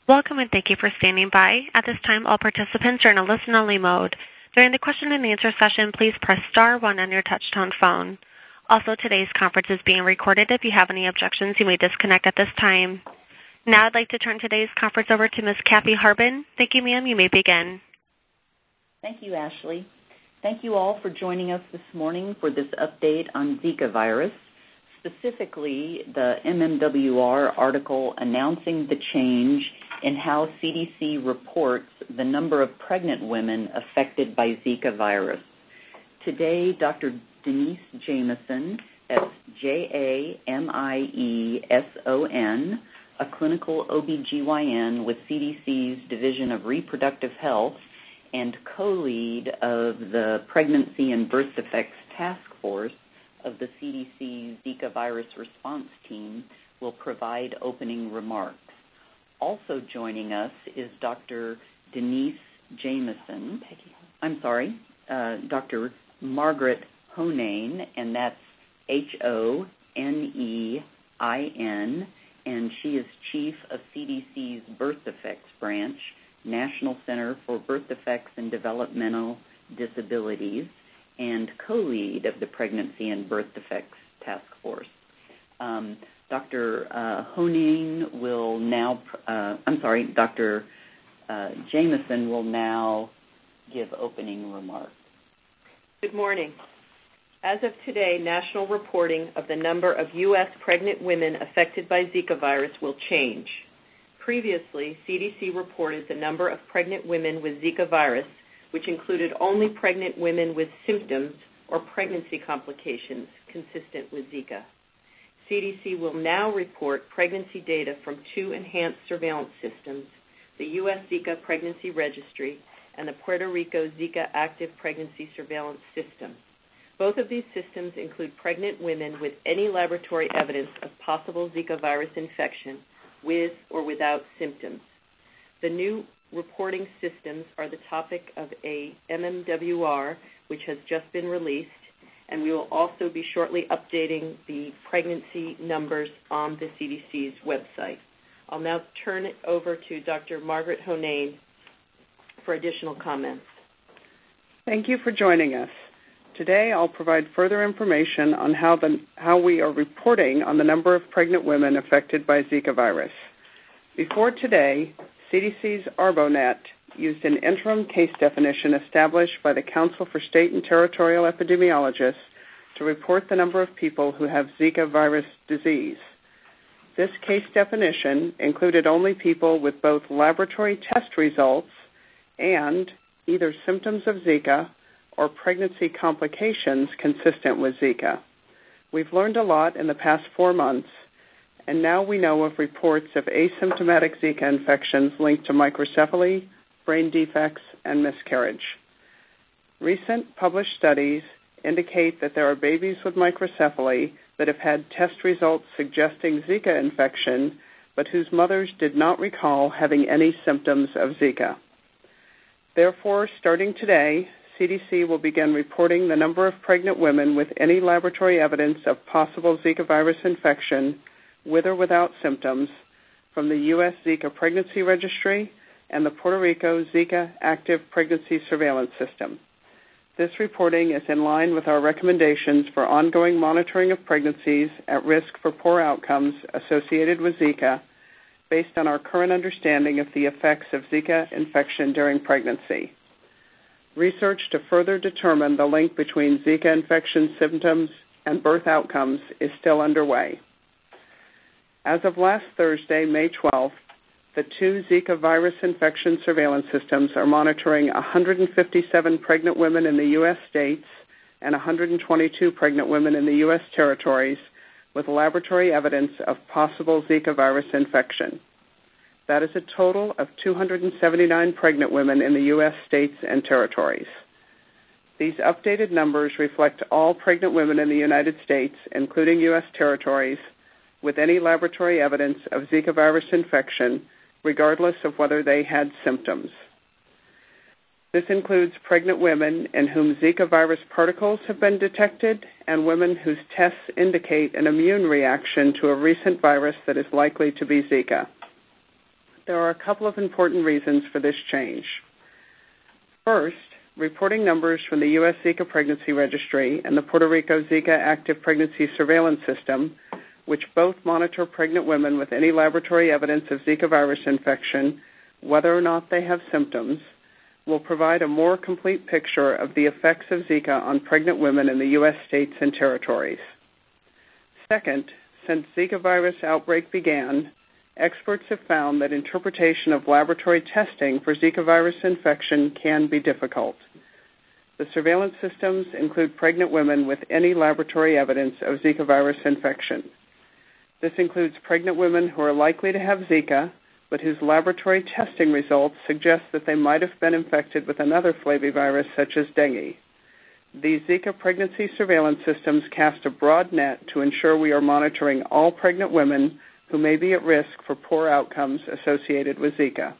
Welcome and thank you for standing by. At this time, all participants are in a listen-only mode. During the question and answer session, please press star 1 on your touch-tone phone. Also, today's conference is being recorded. If you have any objections, you may disconnect at this time. Now I'd like to turn today's conference over to Ms. Kathy Harbin. Thank you, ma'am. You may begin. Thank you, Ashley. Thank you all for joining us this morning for this update on Zika virus, specifically the MMWR article announcing the change in how CDC reports the number of pregnant women affected by Zika virus. Today, Dr. Denise Jamieson, that's Jamieson, a clinical OBGYN with CDC's Division of Reproductive Health and co-lead of the Pregnancy and Birth Defects Task Force of the CDC Zika virus response team, will provide opening remarks. Also joining us is Dr. Denise Jamieson. Dr. Margaret Honein, and that's Honein, and she is Chief of CDC's Birth Defects Branch, National Center for Birth Defects and Developmental Disabilities, and co-lead of the Pregnancy and Birth Defects Task Force. Dr. Honein will now, Dr. Jamieson will now give opening remarks. Good morning. As of today, national reporting of the number of U.S. pregnant women affected by Zika virus will change. Previously, CDC reported the number of pregnant women with Zika virus, which included only pregnant women with symptoms or pregnancy complications consistent with Zika. CDC will now report pregnancy data from 2 enhanced surveillance systems, the U.S. Zika Pregnancy Registry and the Puerto Rico Zika Active Pregnancy Surveillance System. Both of these systems include pregnant women with any laboratory evidence of possible Zika virus infection with or without symptoms. The new reporting systems are the topic of a MMWR, which has just been released, and we will also be shortly updating the pregnancy numbers on the CDC's website. I'll now turn it over to Dr. Margaret Honein for additional comments. Thank you for joining us. Today I'll provide further information on how we are reporting on the number of pregnant women affected by Zika virus. Before today, CDC's ARBONET used an interim case definition established by the Council for State and Territorial Epidemiologists to report the number of people who have Zika virus disease. This case definition included only people with both laboratory test results and either symptoms of Zika or pregnancy complications consistent with Zika. We've learned a lot in the past 4 months, and now we know of reports of asymptomatic Zika infections linked to microcephaly, brain defects, and miscarriage. Recent published studies indicate that there are babies with microcephaly that have had test results suggesting Zika infection, but whose mothers did not recall having any symptoms of Zika. Therefore, starting today, CDC will begin reporting the number of pregnant women with any laboratory evidence of possible Zika virus infection, with or without symptoms, from the U.S. Zika Pregnancy Registry and the Puerto Rico Zika Active Pregnancy Surveillance System. This reporting is in line with our recommendations for ongoing monitoring of pregnancies at risk for poor outcomes associated with Zika, based on our current understanding of the effects of Zika infection during pregnancy. Research to further determine the link between Zika infection symptoms and birth outcomes is still underway. As of last Thursday, May 12th, the 2 Zika virus infection surveillance systems are monitoring 157 pregnant women in the U.S. states and 122 pregnant women in the U.S. territories with laboratory evidence of possible Zika virus infection. That is a total of 279 pregnant women in the U.S. states and territories. These updated numbers reflect all pregnant women in the United States, including U.S. territories, with any laboratory evidence of Zika virus infection, regardless of whether they had symptoms. This includes pregnant women in whom Zika virus particles have been detected and women whose tests indicate an immune reaction to a recent virus that is likely to be Zika. there are a couple of important reasons for this change. First, reporting numbers from the U.S. Zika Pregnancy Registry and the Puerto Rico Zika Active Pregnancy Surveillance System, which both monitor pregnant women with any laboratory evidence of Zika virus infection, whether or not they have symptoms, will provide a more complete picture of the effects of Zika on pregnant women in the U.S. states and territories. Second, since Zika virus outbreak began, experts have found that interpretation of laboratory testing for Zika virus infection can be difficult. The surveillance systems include pregnant women with any laboratory evidence of Zika virus infection. This includes pregnant women who are likely to have Zika, but whose laboratory testing results suggest that they might have been infected with another flavivirus such as dengue. These Zika pregnancy surveillance systems cast a broad net to ensure we are monitoring all pregnant women who may be at risk for poor outcomes associated with Zika.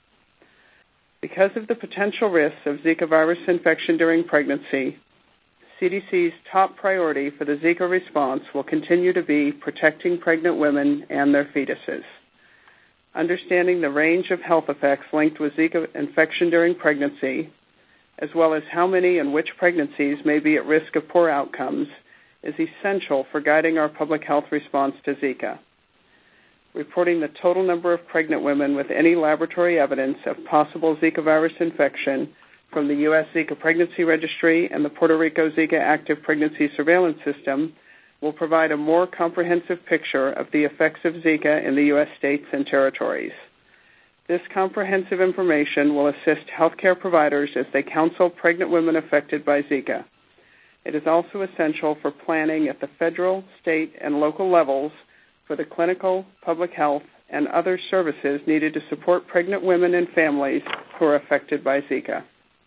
Because of the potential risks of Zika virus infection during pregnancy, CDC's top priority for the Zika response will continue to be protecting pregnant women and their fetuses. Understanding the range of health effects linked with Zika infection during pregnancy, as well as how many and which pregnancies may be at risk of poor outcomes, is essential for guiding our public health response to Zika. Reporting the total number of pregnant women with any laboratory evidence of possible Zika virus infection from the U.S. Zika Pregnancy Registry and the Puerto Rico Zika Active Pregnancy Surveillance System will provide a more comprehensive picture of the effects of Zika in the U.S. states and territories. This comprehensive information will assist healthcare providers as they counsel pregnant women affected by Zika. It is also essential for planning at the federal, state, and local levels for the clinical, public health, and other services needed to support pregnant women and families who are affected by Zika.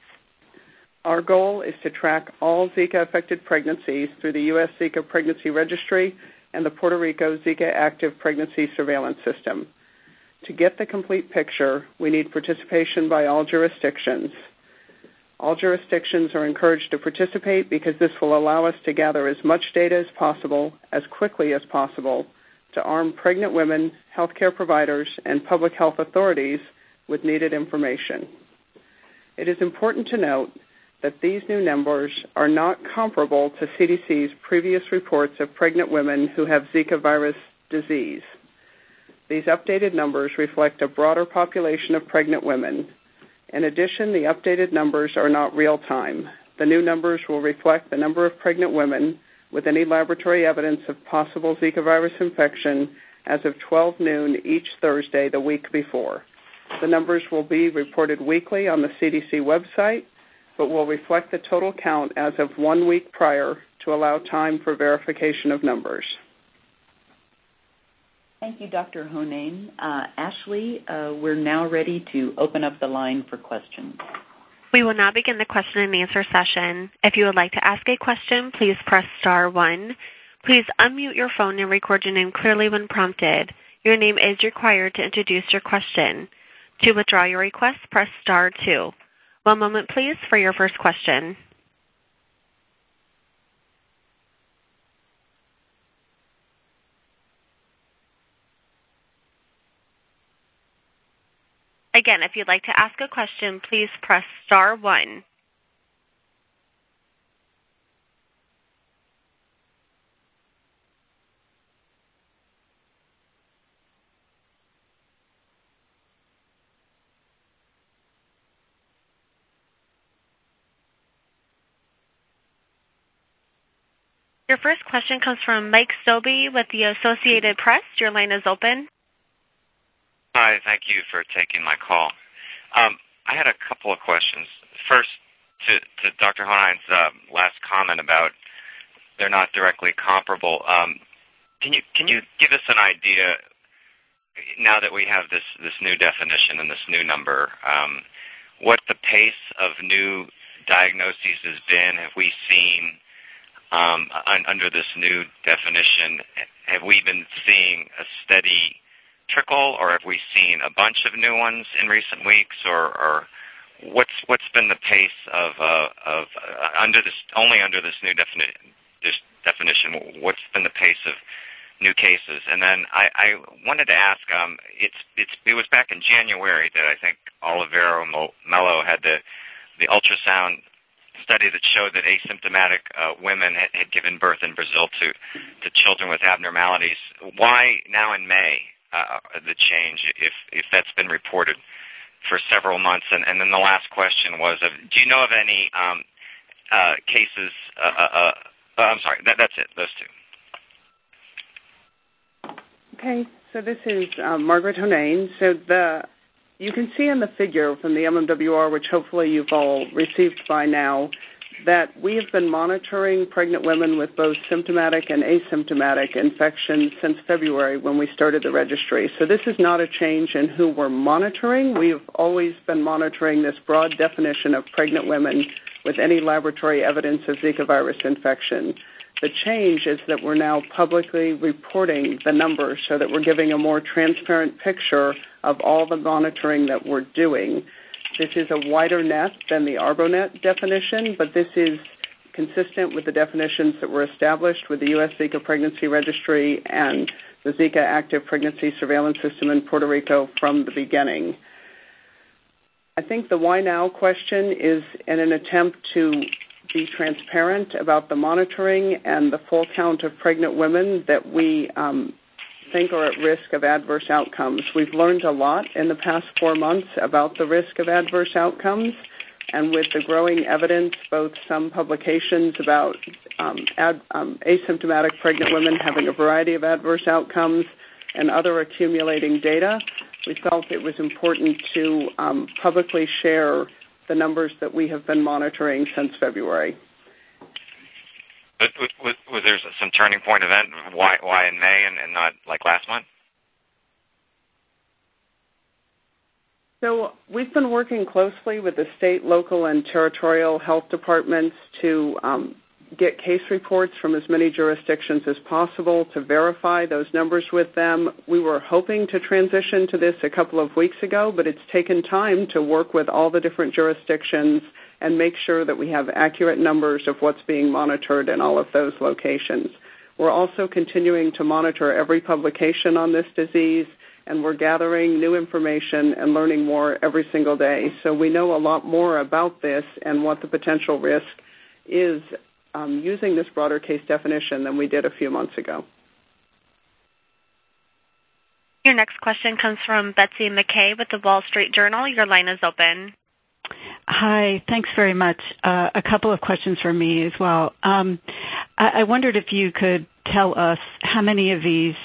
Our goal is to track all Zika-affected pregnancies through the U.S. Zika Pregnancy Registry and the Puerto Rico Zika Active Pregnancy Surveillance System. To get the complete picture, we need participation by all jurisdictions. All jurisdictions are encouraged to participate because this will allow us to gather as much data as possible, as quickly as possible, to arm pregnant women, healthcare providers, and public health authorities with needed information. It is important to note that these new numbers are not comparable to CDC's previous reports of pregnant women who have Zika virus disease. These updated numbers reflect a broader population of pregnant women. In addition, the updated numbers are not real-time. The new numbers will reflect the number of pregnant women with any laboratory evidence of possible Zika virus infection as of 12 noon each Thursday the week before. The numbers will be reported weekly on the CDC website, but will reflect the total count as of 1 week prior to allow time for verification of numbers. Thank you, Dr. Honane. Ashley, we're now ready to open up the line for questions. We will now begin the question and answer session. If you would like to ask a question, please press star 1. Please unmute your phone and record your name clearly when prompted. Your name is required to introduce your question. To withdraw your request, press star 2. One moment, please, for your first question. Again, if you'd like to ask a question, please press star 1. Your first question comes from Mike Stobbe with the Associated Press. Your line is open. Hi, thank you for taking my call. I had a couple of questions. First, to Dr. Honane's last comment about they're not directly comparable. Can you give us an idea, now that we have this new definition and this new number, what the pace of new diagnoses has been? Have we seen, under this new definition, have we been seeing a steady trickle, or have we seen a bunch of new ones in recent weeks, or what's been the pace of under this new definition? What's been the pace of new cases. And then I wanted to ask, it was back in January that I think Olivero Mello had the ultrasound study that showed that asymptomatic women had given birth in Brazil to children with abnormalities. Why now in May the change, if that's been reported for several months? And then the last question was, do you know of any cases? I'm sorry, that's it, those two. Okay, so this is Margaret Honane. So you can see in the figure from the MMWR, which hopefully you've all received by now, that we have been monitoring pregnant women with both symptomatic and asymptomatic infections since February when we started the registry. So this is not a change in who we're monitoring. We've always been monitoring this broad definition of pregnant women with any laboratory evidence of Zika virus infection. The change is that we're now publicly reporting the numbers so that we're giving a more transparent picture of all the monitoring that we're doing. This is a wider net than the ARBONET definition, but this is consistent with the definitions that were established with the U.S. Zika Pregnancy Registry and the Zika Active Pregnancy Surveillance System in Puerto Rico from the beginning. I think the why now question is in an attempt to be transparent about the monitoring and the full count of pregnant women that we think are at risk of adverse outcomes. We've learned a lot in the past 4 months about the risk of adverse outcomes, and with the growing evidence, both some publications about asymptomatic pregnant women having a variety of adverse outcomes and other accumulating data, we felt it was important to publicly share the numbers that we have been monitoring since February. But was there some turning point event? Why in May and not like last month? So we've been working closely with the state, local, and territorial health departments to get case reports from as many jurisdictions as possible to verify those numbers with them. We were hoping to transition to this a couple of weeks ago, but it's taken time to work with all the different jurisdictions and make sure that we have accurate numbers of what's being monitored in all of those locations. We're also continuing to monitor every publication on this disease, and we're gathering new information and learning more every single day. So we know a lot more about this and what the potential risk is using this broader case definition than we did a few months ago. Your next question comes from Betsy McKay with the Wall Street Journal. Your line is open. Hi, thanks very much. A couple of questions for me as well. I wondered if you could tell us how many of these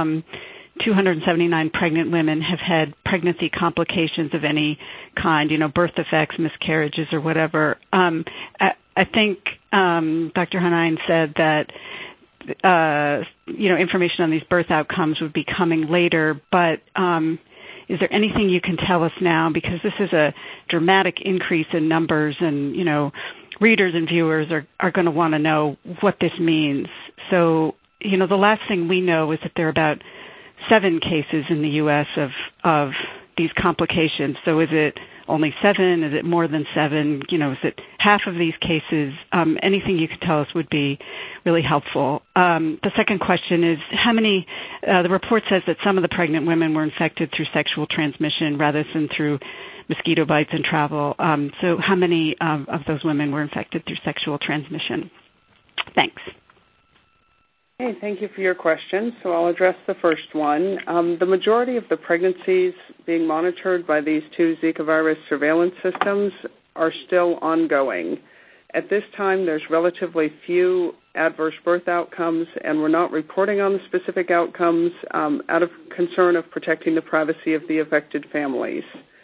279 pregnant women have had pregnancy complications of any kind, birth defects, miscarriages, or whatever. I think Dr. Honane said that, information on these birth outcomes would be coming later, but is there anything you can tell us now? Because this is a dramatic increase in numbers, and, readers and viewers are going to want to know what this means. So, the last thing we know is that there are about 7 cases in the U.S. of these complications. So is it only 7? Is it more than 7? Is it half of these cases? Anything you could tell us would be really helpful. The second question is how many, the report says that some of the pregnant women were infected through sexual transmission rather than through mosquito bites and travel. So how many of those women were infected through sexual transmission? Thanks. Okay, thank you for your question. So I'll address the first one. The majority of the pregnancies being monitored by these 2 Zika virus surveillance systems are still ongoing. At this time, there's relatively few adverse birth outcomes, and we're not reporting on the specific outcomes out of concern of protecting the privacy of the affected families.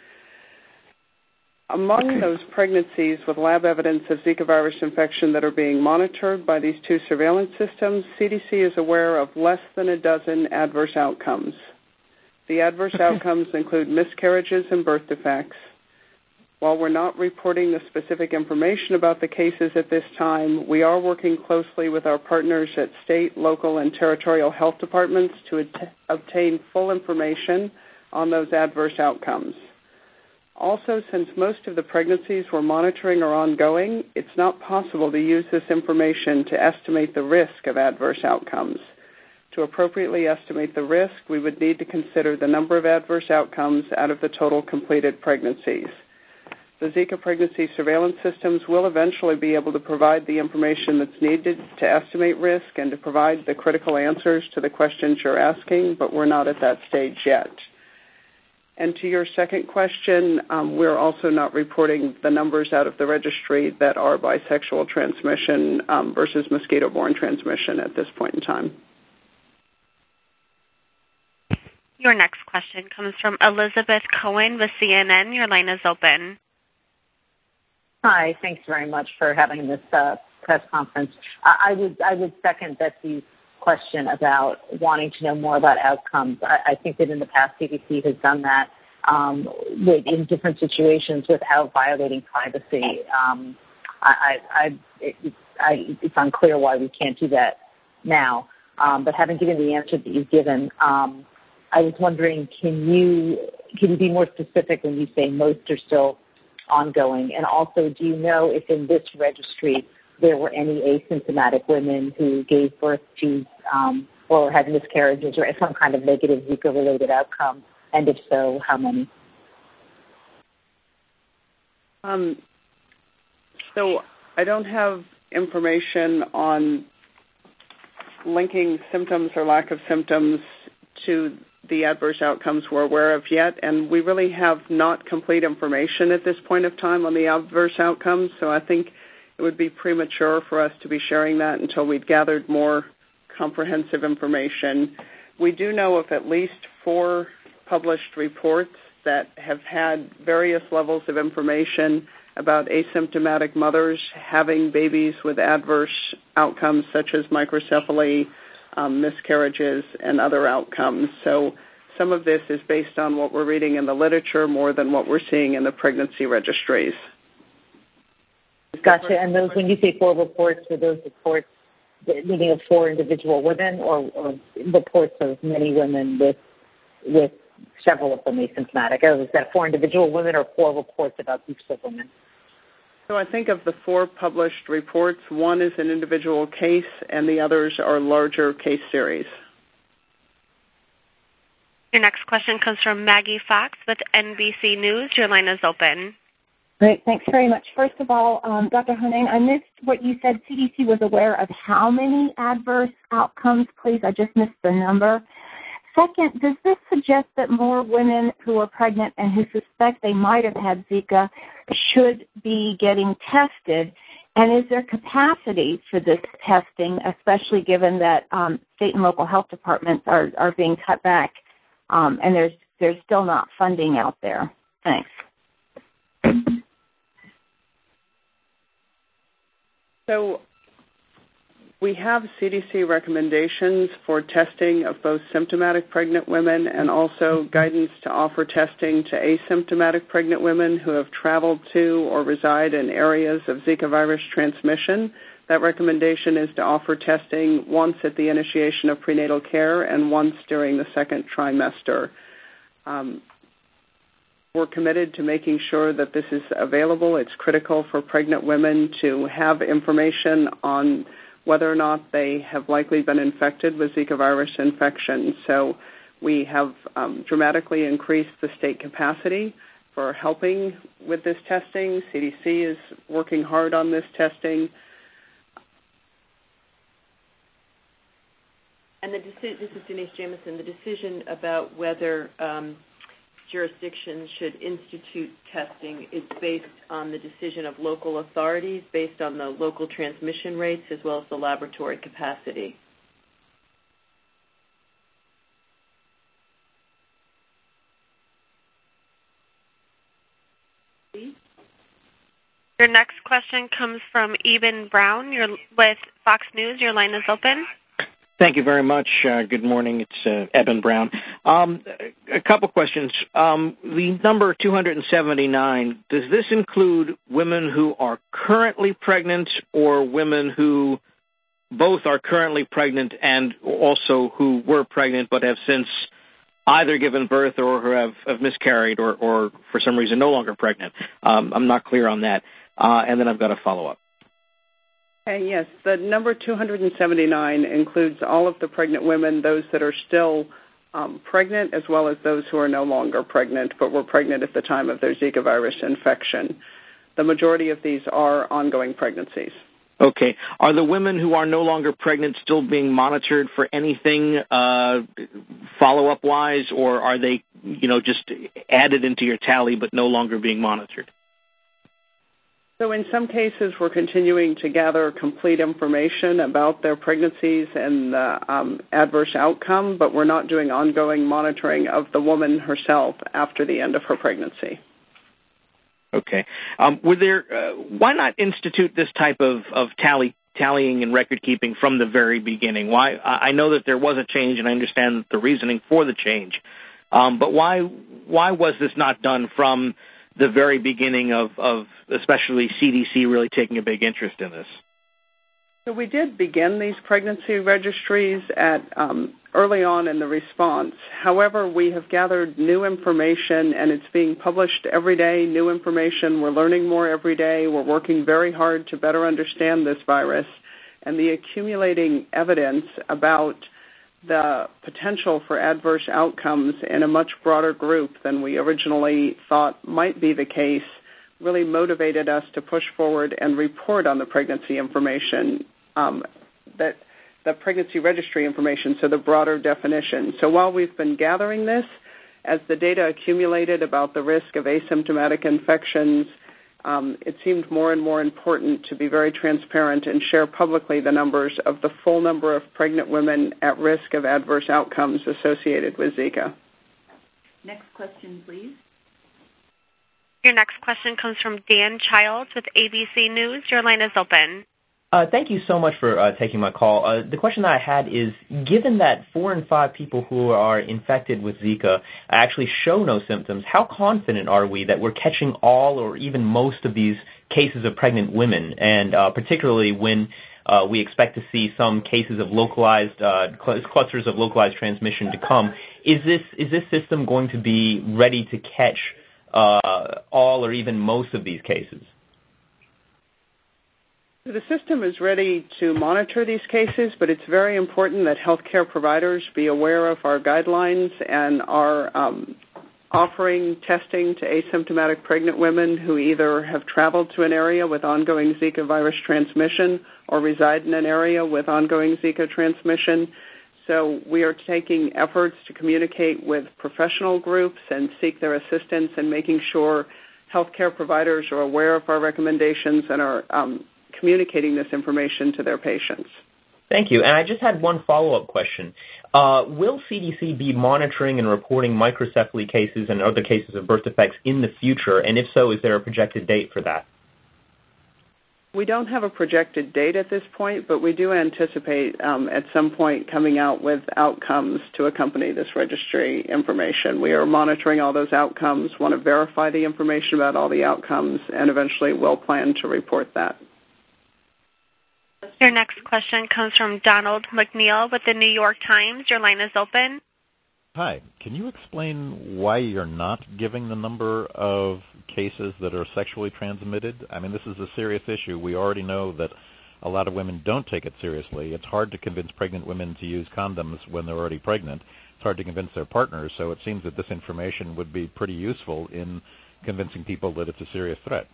Among those pregnancies with lab evidence of Zika virus infection that are being monitored by these 2 surveillance systems, CDC is aware of less than a dozen adverse outcomes. The adverse outcomes include miscarriages and birth defects. While we're not reporting the specific information about the cases at this time, we are working closely with our partners at state, local, and territorial health departments to obtain full information on those adverse outcomes. Also, since most of the pregnancies we're monitoring are ongoing, it's not possible to use this information to estimate the risk of adverse outcomes. To appropriately estimate the risk, we would need to consider the number of adverse outcomes out of the total completed pregnancies. The Zika pregnancy surveillance systems will eventually be able to provide the information that's needed to estimate risk and to provide the critical answers to the questions you're asking, but we're not at that stage yet. And to your second question, we're also not reporting the numbers out of the registry that are by sexual transmission versus mosquito-borne transmission at this point in time. Your next question comes from Elizabeth Cohen with CNN. Your line is open. Hi, thanks very much for having this press conference. I would second Betsy's question about wanting to know more about outcomes. I think that in the past CDC has done that in different situations without violating privacy. It's unclear why we can't do that now. But having given the answer that you've given, I was wondering, can you be more specific when you say most are still ongoing? And also, do you know if in this registry there were any asymptomatic women who gave birth to or had miscarriages or some kind of negative Zika-related outcome? And if so, how many? So I don't have information on linking symptoms or lack of symptoms to the adverse outcomes we're aware of yet, and we really have not complete information at this point of time on the adverse outcomes, so I think it would be premature for us to be sharing that until we'd gathered more comprehensive information. We do know of at least 4 published reports that have had various levels of information about asymptomatic mothers having babies with adverse outcomes such as microcephaly, miscarriages, and other outcomes. So some of this is based on what we're reading in the literature more than what we're seeing in the pregnancy registries. Gotcha. And those, when you say 4 reports, are those reports meaning of 4 individual women or reports of many women with several of them asymptomatic? Is that 4 individual women or 4 reports about groups of women? So I think of the 4 published reports, 1 is an individual case and the others are larger case series. Your next question comes from Maggie Fox with NBC News. Your line is open. Great. Thanks very much. First of all, Dr. Honang, I missed what you said. CDC was aware of how many adverse outcomes, please? I just missed the number. Second, does this suggest that more women who are pregnant and who suspect they might have had Zika should be getting tested? And is there capacity for this testing, especially given that state and local health departments are being cut back and there's still not funding out there? Thanks. So we have CDC recommendations for testing of both symptomatic pregnant women and also guidance to offer testing to asymptomatic pregnant women who have traveled to or reside in areas of Zika virus transmission. That recommendation is to offer testing once at the initiation of prenatal care and once during the 2nd trimester. We're committed to making sure that this is available. It's critical for pregnant women to have information on whether or not they have likely been infected with Zika virus infection. So we have dramatically increased the state capacity for helping with this testing. CDC is working hard on this testing. And this is Denise Jamison. The decision about whether jurisdictions should institute testing is based on the decision of local authorities, based on the local transmission rates, as well as the laboratory capacity. Your next question comes from Eben Brown. You're with Fox News. Your line is open. Thank you very much. Good morning. It's Eben Brown. A couple questions. The number 279, does this include women who are currently pregnant or women who both are currently pregnant and also who were pregnant but have since either given birth or who have miscarried or for some reason no longer pregnant? I'm not clear on that. And then I've got a follow-up. Yes, the number 279 includes all of the pregnant women, those that are still pregnant, as well as those who are no longer pregnant, but were pregnant at the time of their Zika virus infection. The majority of these are ongoing pregnancies. Okay. Are the women who are no longer pregnant still being monitored for anything follow-up wise, or are they, just added into your tally but no longer being monitored? So in some cases, we're continuing to gather complete information about their pregnancies and the adverse outcome, but we're not doing ongoing monitoring of the woman herself after the end of her pregnancy. Okay. Why not institute this type of tallying and record keeping from the very beginning? Why? I know that there was a change, and I understand the reasoning for the change, but why was this not done from the very beginning of especially CDC really taking a big interest in this? So we did begin these pregnancy registries at early on in the response. However, we have gathered new information, and it's being published every day, new information. We're learning more every day. We're working very hard to better understand this virus, and the accumulating evidence about the potential for adverse outcomes in a much broader group than we originally thought might be the case really motivated us to push forward and report on the pregnancy information, that the pregnancy registry information, so the broader definition. So while we've been gathering this, as the data accumulated about the risk of asymptomatic infections, it seemed more and more important to be very transparent and share publicly the numbers of the full number of pregnant women at risk of adverse outcomes associated with Zika. Next question, please. Your next question comes from Dan Childs with ABC News. Your line is open. Thank you so much for taking my call. The question that I had is, given that 4 in 5 people who are infected with Zika actually show no symptoms, how confident are we that we're catching all or even most of these cases of pregnant women, and particularly when we expect to see some cases of localized clusters of localized transmission to come? Is this system going to be ready to catch all or even most of these cases? The system is ready to monitor these cases, but it's very important that healthcare providers be aware of our guidelines and are offering testing to asymptomatic pregnant women who either have traveled to an area with ongoing Zika virus transmission or reside in an area with ongoing Zika transmission. So we are taking efforts to communicate with professional groups and seek their assistance in making sure healthcare providers are aware of our recommendations and are communicating this information to their patients. Thank you. And I just had one follow-up question. Will CDC be monitoring and reporting microcephaly cases and other cases of birth defects in the future? And if so, is there a projected date for that? We don't have a projected date at this point, but we do anticipate at some point coming out with outcomes to accompany this registry information. We are monitoring all those outcomes, want to verify the information about all the outcomes, and eventually will plan to report that. Your next question comes from Donald McNeil with the New York Times. Your line is open. Hi. Can you explain why you're not giving the number of cases that are sexually transmitted? I mean, this is a serious issue. We already know that a lot of women don't take it seriously. It's hard to convince pregnant women to use condoms when they're already pregnant. It's hard to convince their partners, so it seems that this information would be pretty useful in convincing people that it's a serious threat.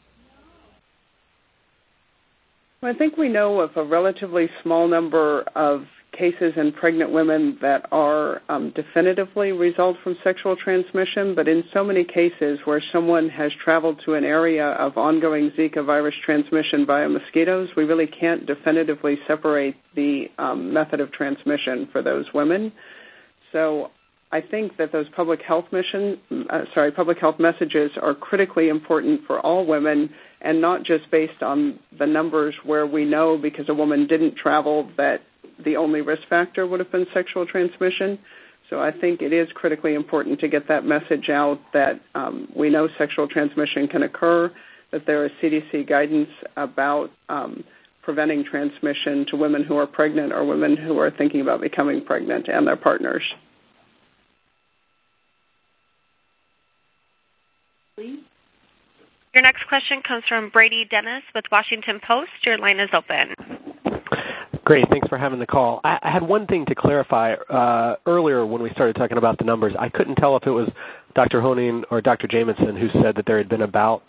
Well, I think we know of a relatively small number of cases in pregnant women that are definitively result from sexual transmission, but in so many cases where someone has traveled to an area of ongoing Zika virus transmission via mosquitoes, we really can't definitively separate the method of transmission for those women. So I think that those public health messages are critically important for all women, and not just based on the numbers where we know because a woman didn't travel that the only risk factor would have been sexual transmission. So I think it is critically important to get that message out that we know sexual transmission can occur, that there is CDC guidance about preventing transmission to women who are pregnant or women who are thinking about becoming pregnant and their partners. Please. Your next question comes from Brady Dennis with Washington Post. Your line is open. Great. Thanks for having the call. I had one thing to clarify. Earlier when we started talking about the numbers, I couldn't tell if it was Dr. Honig or Dr. Jamieson who said that there had been about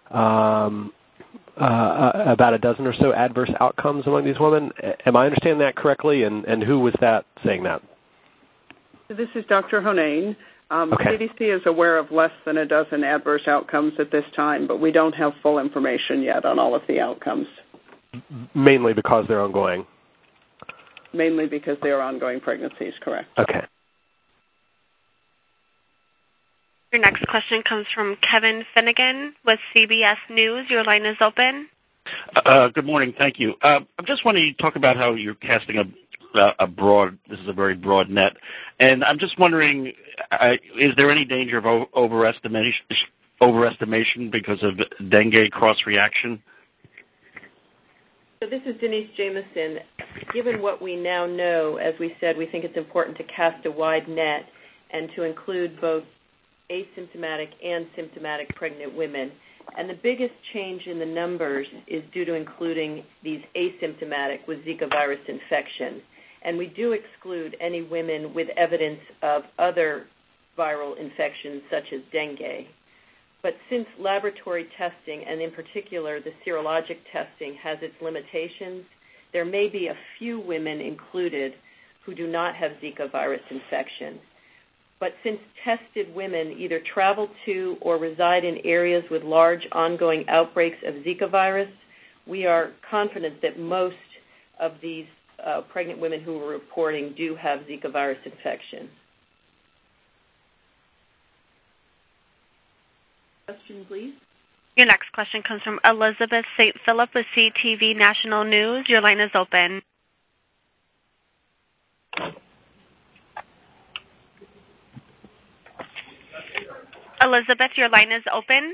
a dozen or so adverse outcomes among these women. Am I understanding that correctly? And who was that saying that? This is Dr. Honig. Okay. CDC is aware of less than a dozen adverse outcomes at this time, but we don't have full information yet on all of the outcomes. Mainly because they're ongoing? Mainly because they are ongoing pregnancies, correct. Okay. Your next question comes from Kevin Finnegan with CBS News. Your line is open. Good morning. Thank you. I'm just wondering, you talk about how you're casting this is a very broad net. And I'm just wondering, is there any danger of overestimation because of dengue cross-reaction? So this is Denise Jamieson. Given what we now know, as we said, we think it's important to cast a wide net and to include both asymptomatic and symptomatic pregnant women. And the biggest change in the numbers is due to including these asymptomatic with Zika virus infection. And we do exclude any women with evidence of other viral infections such as dengue. But since laboratory testing, and in particular the serologic testing, has its limitations, there may be a few women included who do not have Zika virus infection. But since tested women either travel to or reside in areas with large ongoing outbreaks of Zika virus, we are confident that most of these pregnant women who are reporting do have Zika virus infection. Question, please. Your next question comes from Elizabeth St. Philip with CTV National News. Your line is open. Elizabeth, your line is open.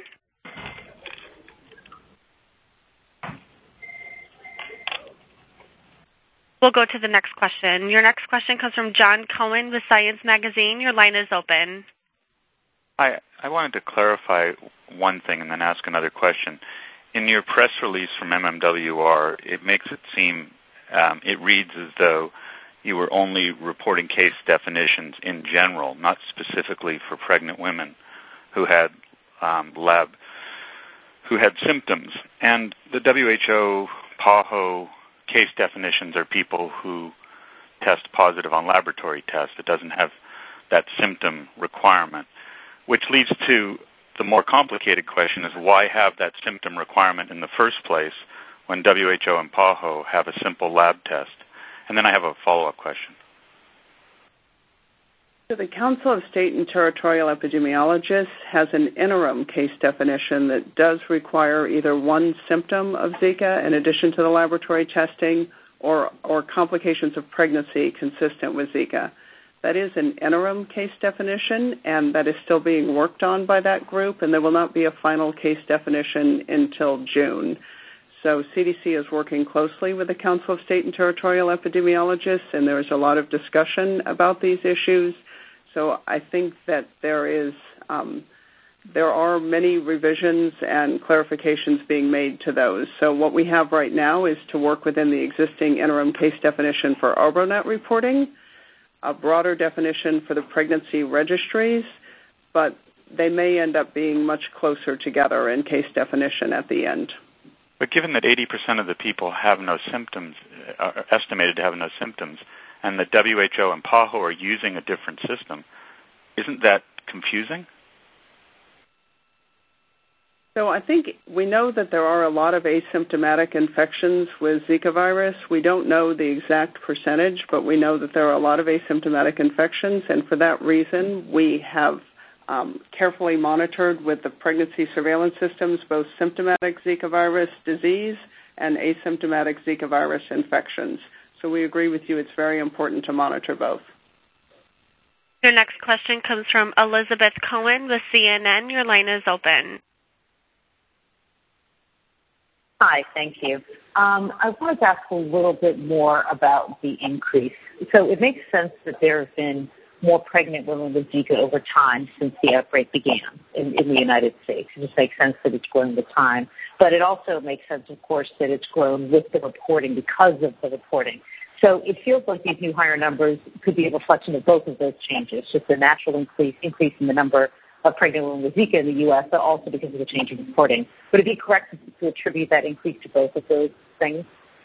We'll go to the next question. Your next question comes from John Cohen with Science Magazine. Your line is open. Hi. I wanted to clarify one thing and then ask another question. In your press release from MMWR, it makes it seem, it reads as though you were only reporting case definitions in general, not specifically for pregnant women who had symptoms. And the WHO, PAHO case definitions are people who test positive on laboratory tests. It doesn't have that symptom requirement, which leads to the more complicated question is why have that symptom requirement in the first place when WHO and PAHO have a simple lab test? And then I have a follow-up question. So the Council of State and Territorial Epidemiologists has an interim case definition that does require either one symptom of Zika in addition to the laboratory testing or complications of pregnancy consistent with Zika. That is an interim case definition, and that is still being worked on by that group, and there will not be a final case definition until June. So CDC is working closely with the Council of State and Territorial Epidemiologists, and there is a lot of discussion about these issues. So I think that there are many revisions and clarifications being made to those. So what we have right now is to work within the existing interim case definition for ARBONET reporting, a broader definition for the pregnancy registries, but they may end up being much closer together in case definition at the end. But given that 80% of the people have no symptoms, are estimated to have no symptoms, and the WHO and PAHO are using a different system, isn't that confusing? So I think we know that there are a lot of asymptomatic infections with Zika virus. We don't know the exact percentage, but we know that there are a lot of asymptomatic infections, and for that reason, we have carefully monitored with the pregnancy surveillance systems both symptomatic Zika virus disease and asymptomatic Zika virus infections. So we agree with you. It's very important to monitor both. Your next question comes from Elizabeth Cohen with CNN. Your line is open. Hi, thank you. I wanted to ask a little bit more about the increase. So it makes sense that there have been more pregnant women with Zika over time since the outbreak began in the United States. It just makes sense that it's grown with time. But it also makes sense, of course, that it's grown with the reporting because of the reporting. So it feels like these new higher numbers could be a reflection of both of those changes, just the natural increase in the number of pregnant women with Zika in the U.S., but also because of the change in reporting. Would it be correct to attribute that increase to both of those things?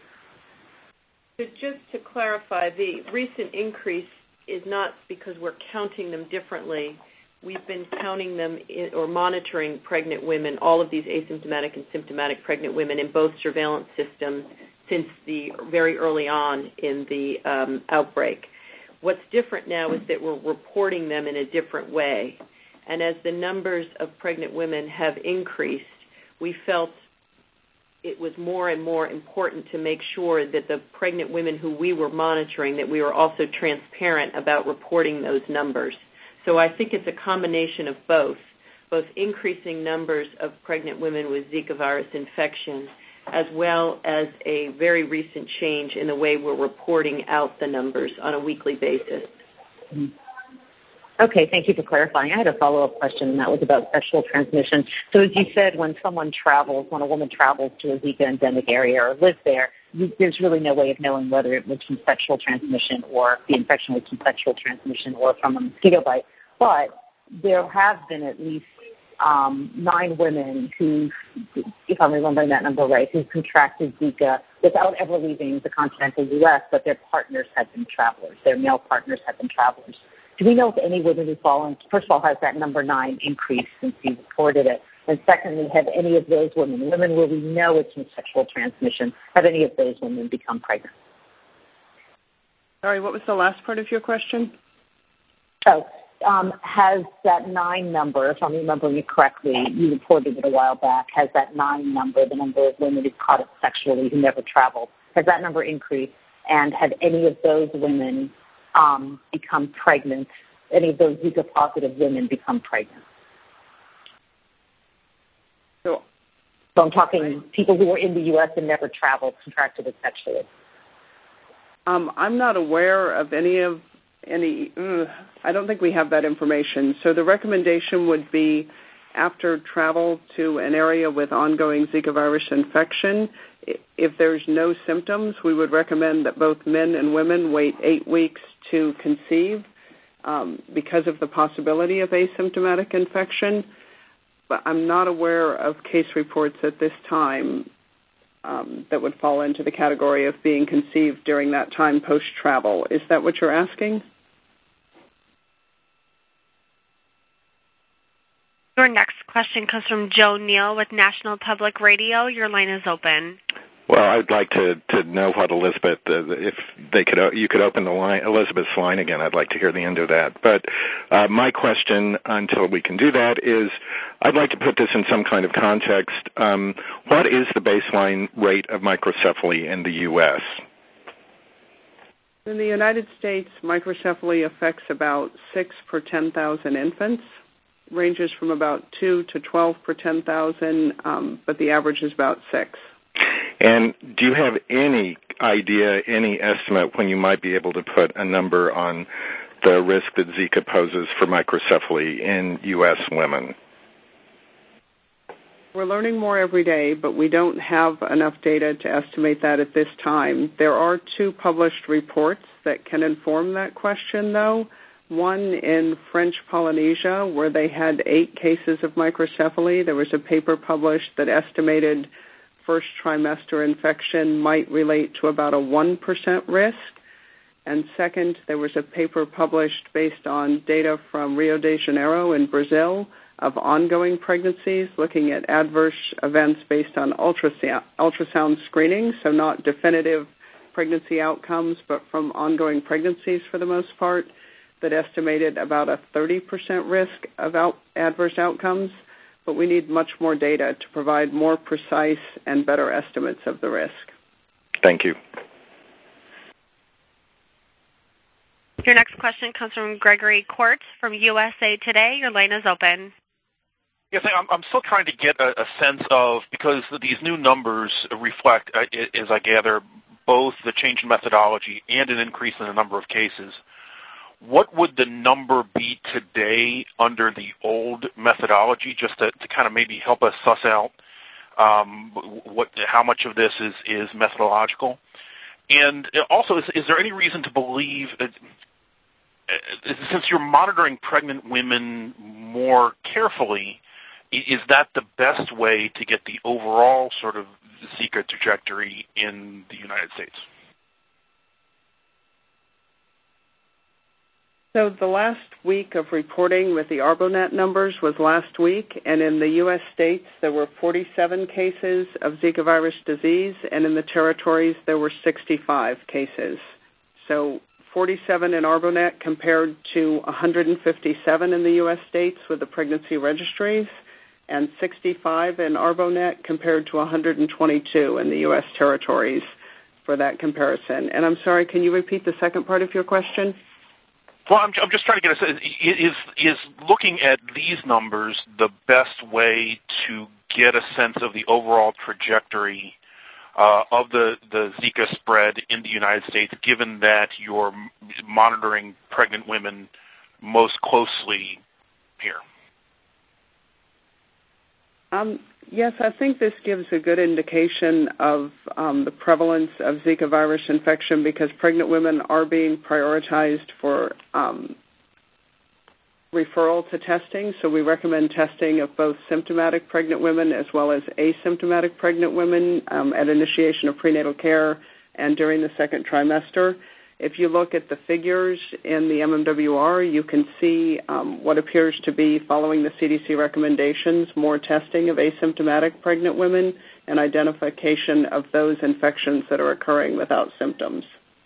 So just to clarify, the recent increase is not because we're counting them differently. We've been counting them or monitoring pregnant women, all of these asymptomatic and symptomatic pregnant women in both surveillance systems since the very early on in the outbreak. What's different now is that we're reporting them in a different way. And as the numbers of pregnant women have increased, we felt it was more and more important to make sure that the pregnant women who we were monitoring, that we were also transparent about reporting those numbers. So I think it's a combination of both increasing numbers of pregnant women with Zika virus infection, as well as a very recent change in the way we're reporting out the numbers on a weekly basis. Mm-hmm. Okay, thank you for clarifying. I had a follow-up question, and that was about sexual transmission. So as you said, when a woman travels to a Zika endemic area or lives there, there's really no way of knowing whether it was from sexual transmission or the infection was from sexual transmission or from a mosquito bite. But there have been at least 9 women who, if I'm remembering that number right, who contracted Zika without ever leaving the continental U.S., but their partners have been travelers. Their male partners have been travelers. Do we know if any women who've fallen, first of all, has that number 9 increased since you reported it? And secondly, have any of those women where we know it's from sexual transmission, have any of those women become pregnant? Sorry, what was the last part of your question? So, has that 9 number, if I'm remembering it correctly, you reported it a while back, has that 9 number, the number of women who caught it sexually who never traveled, has that number increased? And have any of those women become pregnant, any of those Zika-positive women become pregnant? So I'm talking people who were in the U.S. and never traveled, contracted it sexually. I'm not aware of any. I don't think we have that information. So the recommendation would be after travel to an area with ongoing Zika virus infection, if there's no symptoms, we would recommend that both men and women wait 8 weeks to conceive because of the possibility of asymptomatic infection. But I'm not aware of case reports at this time that would fall into the category of being conceived during that time post-travel. Is that what you're asking? Your next question comes from Joe Neal with National Public Radio. Your line is open. Well, I'd like to know what Elizabeth, if you could open the line, Elizabeth's line again. I'd like to hear the end of that. But my question, until we can do that, is I'd like to put this in some kind of context. What is the baseline rate of microcephaly in the U.S.? In the United States, microcephaly affects about 6 per 10,000 infants. Ranges from about 2 to 12 per 10,000, but the average is about 6. And do you have any idea, any estimate when you might be able to put a number on the risk that Zika poses for microcephaly in U.S. women? We're learning more every day, but we don't have enough data to estimate that at this time. There are 2 published reports that can inform that question, though. One in French Polynesia, where they had 8 cases of microcephaly. There was a paper published that estimated first trimester infection might relate to about a 1% risk. And second, there was a paper published based on data from Rio de Janeiro in Brazil of ongoing pregnancies, looking at adverse events based on ultrasound screening, so not definitive pregnancy outcomes, but from ongoing pregnancies for the most part, that estimated about a 30% risk of adverse outcomes, but we need much more data to provide more precise and better estimates of the risk. Thank you. Your next question comes from Gregory Quartz from USA Today. Your line is open. Yes, I'm still trying to get a sense of, because these new numbers reflect, as I gather, both the change in methodology and an increase in the number of cases. what would the number be today under the old methodology, just to kind of maybe help us suss out how much of this is methodological? And also, is there any reason to believe, since you're monitoring pregnant women more carefully, is that the best way to get the overall sort of Zika trajectory in the United States? So the last week of reporting with the ARBONET numbers was last week, and in the U.S. states there were 47 cases of Zika virus disease, and in the territories there were 65 cases. So 47 in ARBONET compared to 157 in the U.S. states with the pregnancy registries, and 65 in ARBONET compared to 122 in the U.S. territories for that comparison. And I'm sorry, can you repeat the second part of your question? Well, I'm just trying to get a sense. Is looking at these numbers the best way to get a sense of the overall trajectory of the Zika spread in the United States, given that you're monitoring pregnant women most closely here? Yes, I think this gives a good indication of the prevalence of Zika virus infection because pregnant women are being prioritized for referral to testing. So we recommend testing of both symptomatic pregnant women as well as asymptomatic pregnant women at initiation of prenatal care and during the second trimester. If you look at the figures in the MMWR, you can see what appears to be, following the CDC recommendations, more testing of asymptomatic pregnant women and identification of those infections that are occurring without symptoms.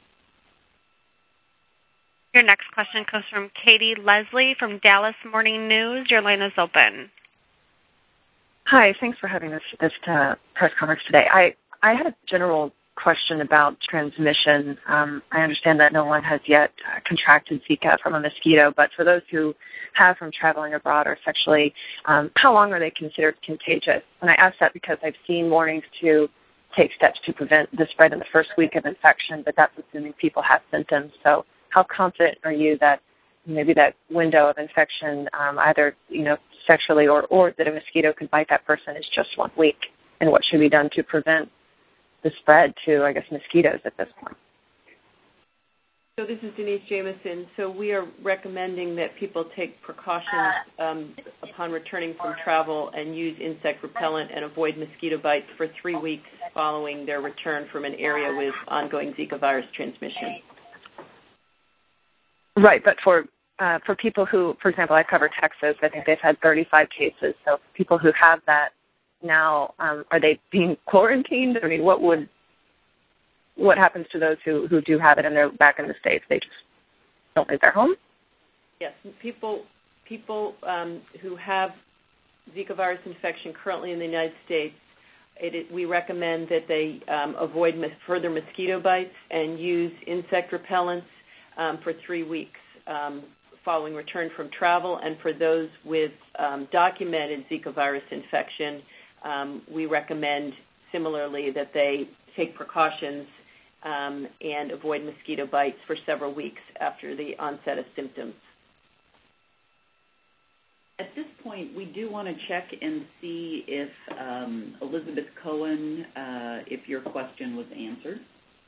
Your next question comes from Katie Leslie from Dallas Morning News. Your line is open. Hi, thanks for having this press conference today. I had a general question about transmission. I understand that no one has yet contracted Zika from a mosquito, but for those who have from traveling abroad or sexually, how long are they considered contagious? And I ask that because I've seen warnings to take steps to prevent the spread in the first week of infection, but that's assuming people have symptoms. So how confident are you that maybe that window of infection, either sexually or that a mosquito could bite that person, is just 1 week? And what should be done to prevent the spread to, I guess, mosquitoes at this point? So this is Denise Jamieson. So we are recommending that people take precautions upon returning from travel and use insect repellent and avoid mosquito bites for 3 weeks following their return from an area with ongoing Zika virus transmission. Right, but for people who, for example, I cover Texas, I think they've had 35 cases. So people who have that now, are they being quarantined? I mean, what happens to those who do have it and they're back in the States? They just don't leave their home? Yes, people who have Zika virus infection currently in the United States, we recommend that they avoid further mosquito bites and use insect repellents for 3 weeks following return from travel. And for those with documented Zika virus infection, we recommend similarly that they take precautions and avoid mosquito bites for several weeks after the onset of symptoms. At this point, we do want to check and see if Elizabeth Cohen, if your question was answered.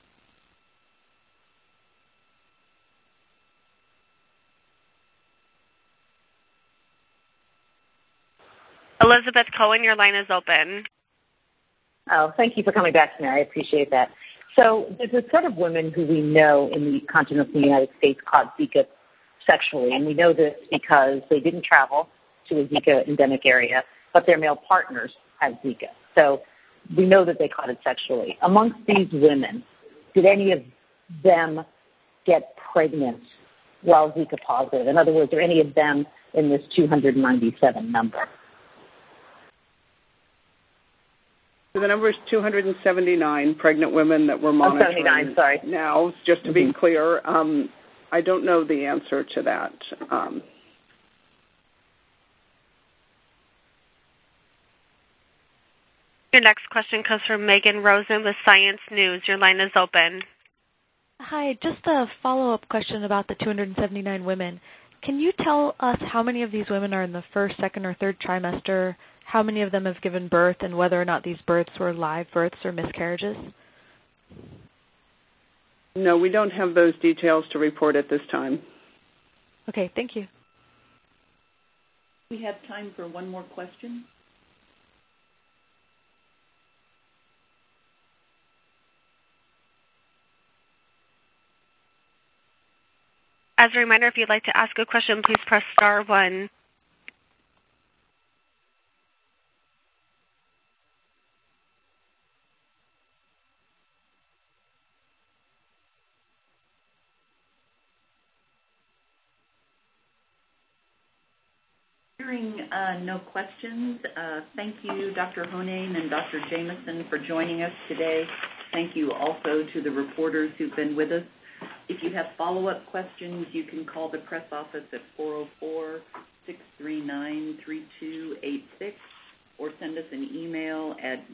Elizabeth Cohen, your line is open. Oh, thank you for coming back to me. I appreciate that. So there's a set of women who we know in the continental United States caught Zika sexually, and we know this because they didn't travel to a Zika endemic area, but their male partners had Zika. So we know that they caught it sexually. Amongst these women, did any of them get pregnant while Zika positive? In other words, are any of them in this 297 number? So the number is 279 pregnant women that we're monitoring 79, sorry. now. Just to be clear, I don't know the answer to that. Your next question comes from Megan Rosen with Science News. Your line is open. Hi, just a follow-up question about the 279 women. Can you tell us how many of these women are in the first, second, or third trimester, how many of them have given birth, and whether or not these births were live births or miscarriages? No, we don't have those details to report at this time. Okay, thank you. We have time for one more question. As a reminder, if you'd like to ask a question, please press star 1. Hearing no questions, thank you, Dr. Honane and Dr. Jameson, for joining us today. Thank you also to the reporters who've been with us. If you have follow-up questions, you can call the press office at 404-639-3286 or send us an email at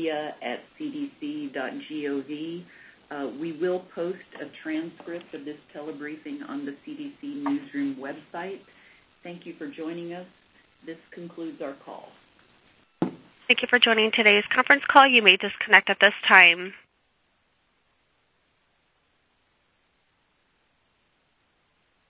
media@cdc.gov. We will post a transcript of this telebriefing on the CDC Newsroom website. Thank you for joining us. This concludes our call. Thank you for joining today's conference call. You may disconnect at this time.